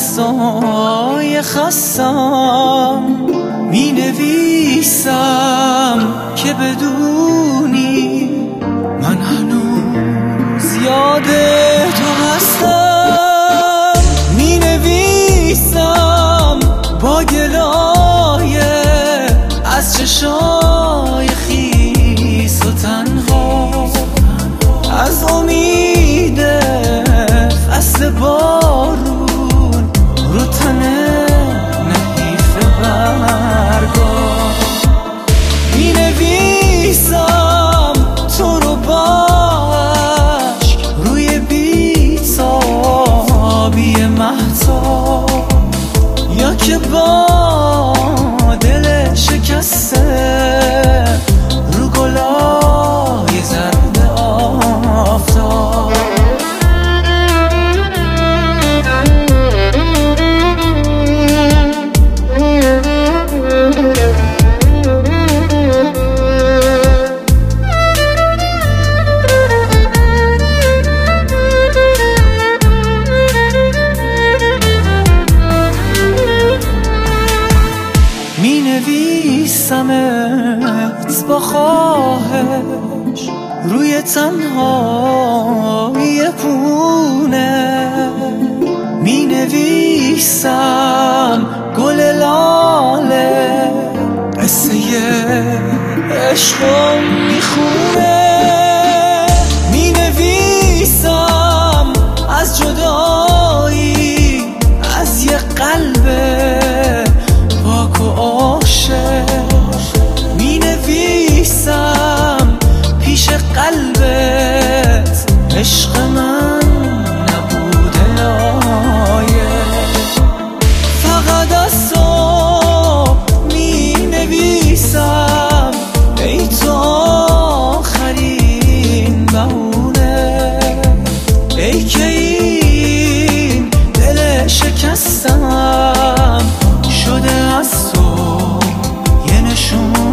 دستای خستم می نویسم که بدونی من هنوز یاد تو هستم. می نویسم با گلایه از چشای خیس و تنها، از امید فصل بارون رو تنه نحیف برگا. می نویسم تو رو با عشق روی بیتابی مهتاب، یا که با دل شکسته رو گلای زرد آفتاب. می نویسمت با خواهش روی تنهایی پونه، می نویسم گل لاله قصه عشقم می خونه. می نویسم از جدایی از یه قلب پاک و عاشق، می نویسم پیش قلبت عشق من نبوده لایق. فقط از تو می نویسم ای تو آخرین بهونه، ای که این دل شکستم شده از تو یه نشون